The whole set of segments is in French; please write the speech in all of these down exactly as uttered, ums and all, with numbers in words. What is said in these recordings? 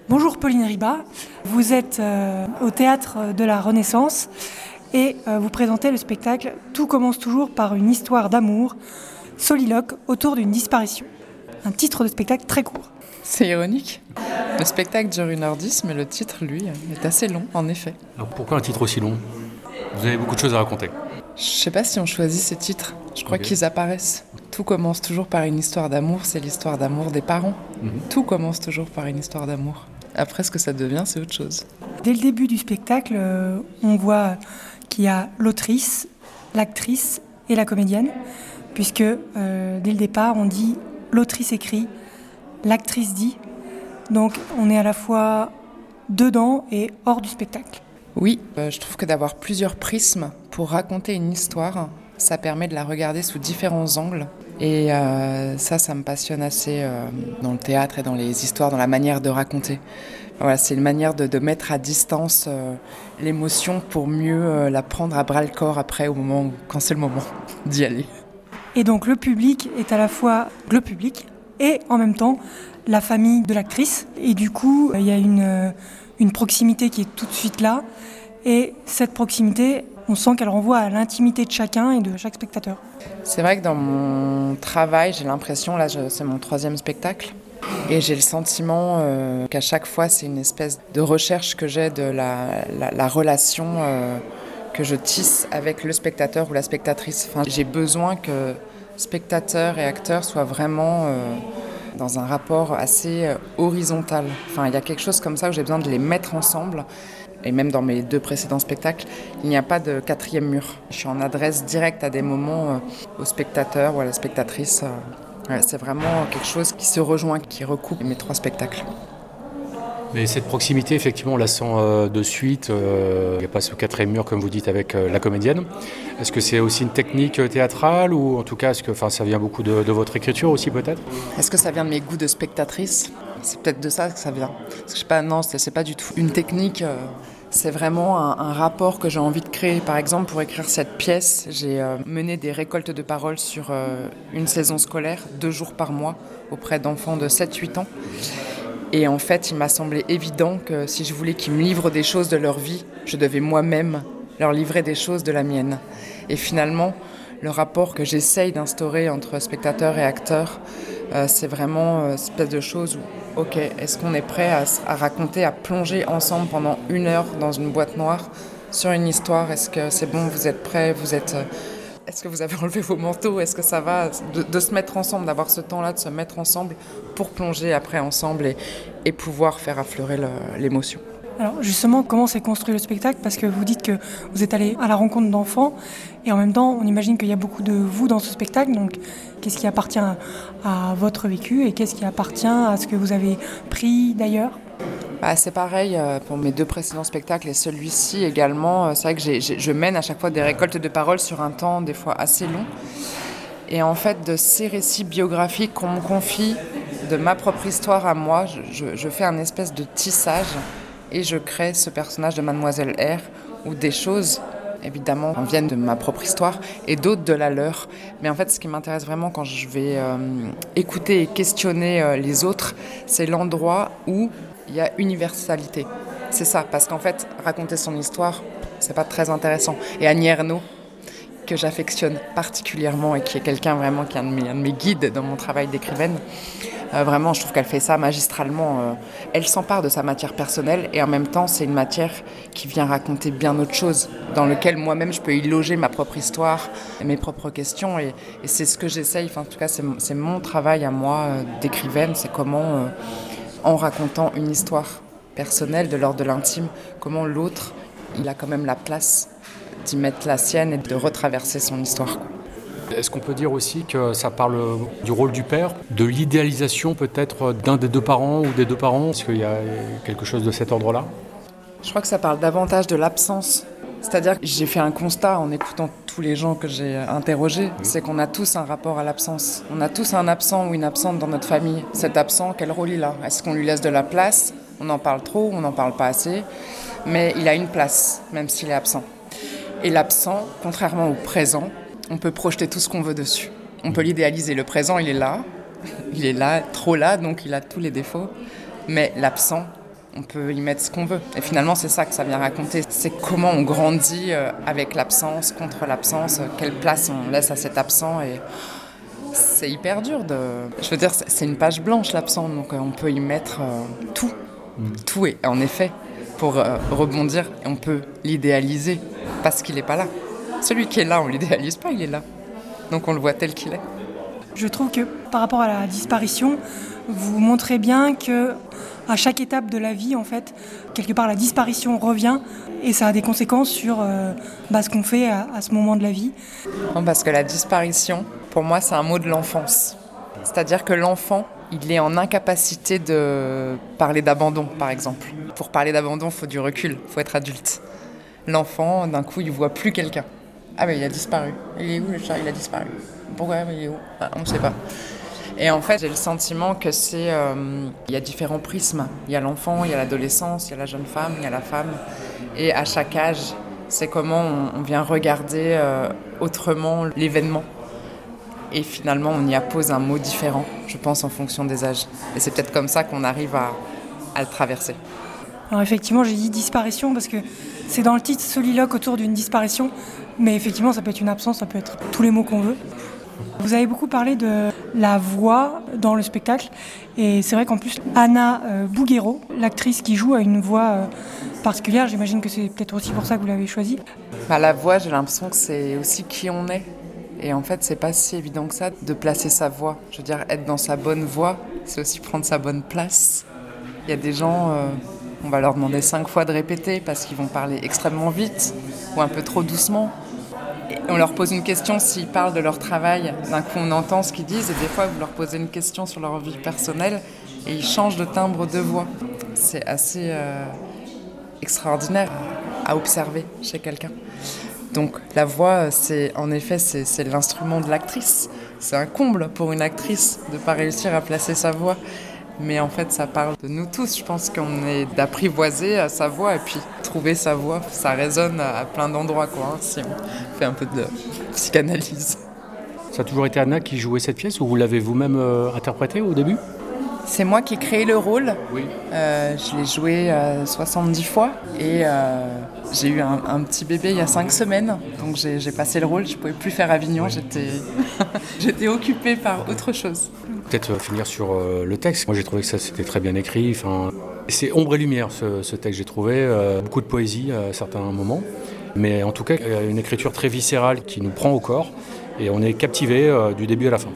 Bonjour Pauline Riba, vous êtes euh, au Théâtre de la Renaissance et euh, vous présentez le spectacle « Tout commence toujours par une histoire d'amour, soliloque autour d'une disparition ». Un titre de spectacle très court. C'est ironique. Le spectacle dure une heure dix, mais le titre, lui, est assez long, en effet. Alors pourquoi un titre aussi long ? Vous avez beaucoup de choses à raconter. Je sais pas si on choisit ces titres. Je crois Okay. qu'ils apparaissent. Tout commence toujours par une histoire d'amour, c'est l'histoire d'amour des parents. Mm-hmm. Tout commence toujours par une histoire d'amour. Après, ce que ça devient, c'est autre chose. Dès le début du spectacle, euh, on voit qu'il y a l'autrice, l'actrice et la comédienne, puisque euh, dès le départ, on dit l'autrice écrit, l'actrice dit. Donc on est à la fois dedans et hors du spectacle. Oui, euh, je trouve que d'avoir plusieurs prismes pour raconter une histoire, ça permet de la regarder sous différents angles. Et euh, ça, ça me passionne assez euh, dans le théâtre et dans les histoires, dans la manière de raconter. Voilà, c'est une manière de, de mettre à distance euh, l'émotion pour mieux euh, la prendre à bras-le-corps après, au moment où, quand c'est le moment d'y aller. Et donc le public est à la fois le public et en même temps la famille de l'actrice. Et du coup, il y a une, une proximité qui est tout de suite là. Et cette proximité, on sent qu'elle renvoie à l'intimité de chacun et de chaque spectateur. C'est vrai que dans mon travail, j'ai l'impression, là je, c'est mon troisième spectacle, et j'ai le sentiment euh, qu'à chaque fois c'est une espèce de recherche que j'ai de la, la, la relation euh, que je tisse avec le spectateur ou la spectatrice. Enfin, j'ai besoin que spectateurs et acteurs soient vraiment euh, dans un rapport assez euh, horizontal. Enfin, il y a quelque chose comme ça où j'ai besoin de les mettre ensemble. Et même dans mes deux précédents spectacles, il n'y a pas de quatrième mur. Je suis en adresse directe à des moments euh, aux spectateurs ou à la spectatrice. Euh, ouais, c'est vraiment quelque chose qui se rejoint, qui recoupe mes trois spectacles. Mais cette proximité, effectivement, on la sent euh, de suite. Euh, il n'y a pas ce quatrième mur, comme vous dites, avec euh, la comédienne. Est-ce que c'est aussi une technique théâtrale ou en tout cas, est-ce que ça vient beaucoup de, de votre écriture aussi, peut-être ? Est-ce que ça vient de mes goûts de spectatrice ? C'est peut-être de ça que ça vient. Parce que je sais pas, non, c'est, c'est pas du tout une technique. Euh, c'est vraiment un, un rapport que j'ai envie de créer. Par exemple, pour écrire cette pièce, j'ai euh, mené des récoltes de paroles sur euh, une saison scolaire, deux jours par mois, auprès d'enfants de sept huit ans. Et en fait, il m'a semblé évident que si je voulais qu'ils me livrent des choses de leur vie, je devais moi-même leur livrer des choses de la mienne. Et finalement, le rapport que j'essaye d'instaurer entre spectateurs et acteurs, euh, c'est vraiment euh, cette espèce de chose où, ok, est-ce qu'on est prêt à, à raconter, à plonger ensemble pendant une heure dans une boîte noire sur une histoire ? Est-ce que c'est bon, vous êtes prêts, vous êtes... Euh, Est-ce que vous avez enlevé vos manteaux ? Est-ce que ça va ? de, de se mettre ensemble, d'avoir ce temps-là, de se mettre ensemble pour plonger après ensemble et, et pouvoir faire affleurer le, l'émotion. Alors justement, comment s'est construit le spectacle ? Parce que vous dites que vous êtes allé à la rencontre d'enfants et en même temps, on imagine qu'il y a beaucoup de vous dans ce spectacle. Donc, qu'est-ce qui appartient à, à votre vécu et qu'est-ce qui appartient à ce que vous avez pris d'ailleurs ? Bah, c'est pareil pour mes deux précédents spectacles et celui-ci également. C'est vrai que j'ai, j'ai, je mène à chaque fois des récoltes de paroles sur un temps des fois assez long. Et en fait, de ces récits biographiques qu'on me confie, de ma propre histoire à moi, je, je, je fais un espèce de tissage et je crée ce personnage de Mademoiselle R où des choses, évidemment, viennent de ma propre histoire et d'autres de la leur. Mais en fait, ce qui m'intéresse vraiment quand je vais euh, écouter et questionner euh, les autres, c'est l'endroit où il y a universalité. C'est ça, parce qu'en fait, raconter son histoire, c'est pas très intéressant. Et Annie Ernaux, que j'affectionne particulièrement et qui est quelqu'un vraiment qui est un de mes, un de mes guides dans mon travail d'écrivaine, euh, vraiment, je trouve qu'elle fait ça magistralement. Euh, elle s'empare de sa matière personnelle et en même temps, c'est une matière qui vient raconter bien autre chose, dans lequel moi-même, je peux y loger ma propre histoire, mes propres questions. Et, et c'est ce que j'essaye, enfin, en tout cas, c'est, c'est mon travail à moi euh, d'écrivaine, c'est comment... Euh, en racontant une histoire personnelle de l'ordre de l'intime, comment l'autre, il a quand même la place d'y mettre la sienne et de retraverser son histoire. Est-ce qu'on peut dire aussi que ça parle du rôle du père, de l'idéalisation peut-être d'un des deux parents ou des deux parents ? Est-ce qu'il y a quelque chose de cet ordre-là ? Je crois que ça parle davantage de l'absence. C'est-à-dire que j'ai fait un constat en écoutant tous les gens que j'ai interrogés, c'est qu'on a tous un rapport à l'absence. On a tous un absent ou une absente dans notre famille. Cet absent, quel rôle il a ? Est-ce qu'on lui laisse de la place ? On en parle trop, on n'en parle pas assez. Mais il a une place, même s'il est absent. Et l'absent, contrairement au présent, on peut projeter tout ce qu'on veut dessus. On peut l'idéaliser. Le présent, il est là. Il est là, trop là, donc il a tous les défauts. Mais l'absent, on peut y mettre ce qu'on veut. Et finalement, c'est ça que ça vient raconter. C'est comment on grandit avec l'absence, contre l'absence, quelle place on laisse à cet absent. Et c'est hyper dur de... Je veux dire, c'est une page blanche, l'absent, donc on peut y mettre tout. Mmh. Tout est, en effet, pour rebondir, on peut l'idéaliser parce qu'il n'est pas là. Celui qui est là, on ne l'idéalise pas, il est là. Donc on le voit tel qu'il est. Je trouve que par rapport à la disparition, vous montrez bien que à chaque étape de la vie, en fait, quelque part, la disparition revient et ça a des conséquences sur euh, bah, ce qu'on fait à, à ce moment de la vie. Non, parce que la disparition, pour moi, c'est un mot de l'enfance. C'est-à-dire que l'enfant, il est en incapacité de parler d'abandon, par exemple. Pour parler d'abandon, il faut du recul, il faut être adulte. L'enfant, d'un coup, il ne voit plus quelqu'un. Ah mais il a disparu. Il est où le chat ? Il a disparu. Pourquoi ? Il est où ? Ah, on ne sait pas. Et en fait, j'ai le sentiment que c'est... Euh, il y a différents prismes. Il y a l'enfant, il y a l'adolescence, il y a la jeune femme, il y a la femme. Et à chaque âge, c'est comment on, on vient regarder euh, autrement l'événement. Et finalement, on y appose un mot différent, je pense, en fonction des âges. Et c'est peut-être comme ça qu'on arrive à, à le traverser. Alors effectivement, j'ai dit disparition parce que c'est dans le titre soliloque autour d'une disparition. Mais effectivement, ça peut être une absence, ça peut être tous les mots qu'on veut. Vous avez beaucoup parlé de la voix dans le spectacle. Et c'est vrai qu'en plus, Anna euh, Bouguero, l'actrice qui joue, a une voix euh, particulière. J'imagine que c'est peut-être aussi pour ça que vous l'avez choisie. Bah, la voix, j'ai l'impression que c'est aussi qui on est. Et en fait, c'est pas si évident que ça de placer sa voix. Je veux dire, être dans sa bonne voix, c'est aussi prendre sa bonne place. Il y a des gens, euh, on va leur demander cinq fois de répéter parce qu'ils vont parler extrêmement vite ou un peu trop doucement. Et on leur pose une question s'ils parlent de leur travail. D'un coup, on entend ce qu'ils disent et des fois, vous leur posez une question sur leur vie personnelle et ils changent de timbre de voix. C'est assez euh, extraordinaire à observer chez quelqu'un. Donc la voix, c'est, en effet, c'est, c'est l'instrument de l'actrice. C'est un comble pour une actrice de ne pas réussir à placer sa voix. Mais en fait, ça parle de nous tous. Je pense qu'on est d'apprivoiser à sa voix et puis trouver sa voix. Ça résonne à plein d'endroits, quoi, hein, si on fait un peu de psychanalyse. Ça a toujours été Anna qui jouait cette pièce ou vous l'avez vous-même euh, interprétée au début ? C'est moi qui ai créé le rôle. Oui. Euh, je l'ai joué euh, soixante-dix fois et euh, j'ai eu un, un petit bébé il y a cinq semaines. Donc j'ai, j'ai passé le rôle, je ne pouvais plus faire Avignon, oui. j'étais, j'étais occupée par autre chose. Peut-être euh, finir sur euh, le texte. Moi j'ai trouvé que ça c'était très bien écrit. Enfin, c'est ombre et lumière ce, ce texte, j'ai trouvé. Euh, beaucoup de poésie à certains moments. Mais en tout cas, une écriture très viscérale qui nous prend au corps et on est captivé euh, du début à la fin.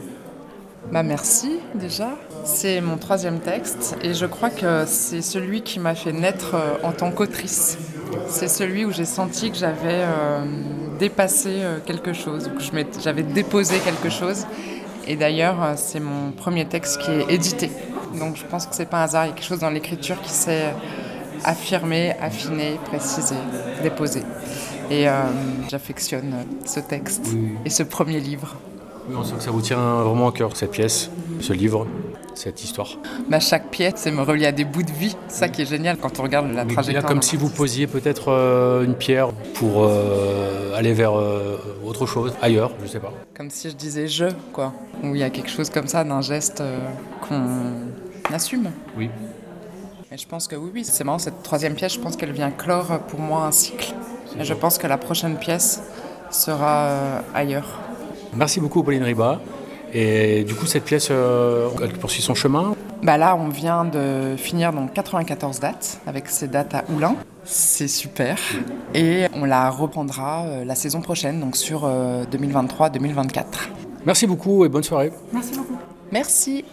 Bah merci déjà. C'est mon troisième texte et je crois que c'est celui qui m'a fait naître en tant qu'autrice. C'est celui où j'ai senti que j'avais euh, dépassé quelque chose, que je j'avais déposé quelque chose. Et d'ailleurs, c'est mon premier texte qui est édité. Donc je pense que c'est pas un hasard, il y a quelque chose dans l'écriture qui s'est affirmé, affiné, précisé, déposé. Et euh, j'affectionne ce texte oui. et ce premier livre. Oui, on sent que ça vous tient vraiment à cœur, cette pièce, ce livre, cette histoire. Bah, chaque pièce, c'est me relier à des bouts de vie. C'est ça qui est génial quand on regarde la oui, trajectoire. Là, comme si vous posiez peut-être euh, une pierre pour euh, aller vers euh, autre chose, ailleurs, je sais pas. Comme si je disais « je », quoi. Où il y a quelque chose comme ça, d'un geste euh, qu'on assume. Oui. Et je pense que oui, oui, c'est marrant, cette troisième pièce, je pense qu'elle vient clore pour moi un cycle. Et je pense que la prochaine pièce sera euh, ailleurs. Merci beaucoup Pauline Riba. Et du coup, cette pièce, euh, elle poursuit son chemin. Bah là, on vient de finir donc quatre-vingt-quatorze dates, avec ces dates à Oulin. C'est super. Et on la reprendra euh, la saison prochaine, donc sur euh, deux mille vingt-trois deux mille vingt-quatre. Merci beaucoup et bonne soirée. Merci beaucoup. Merci.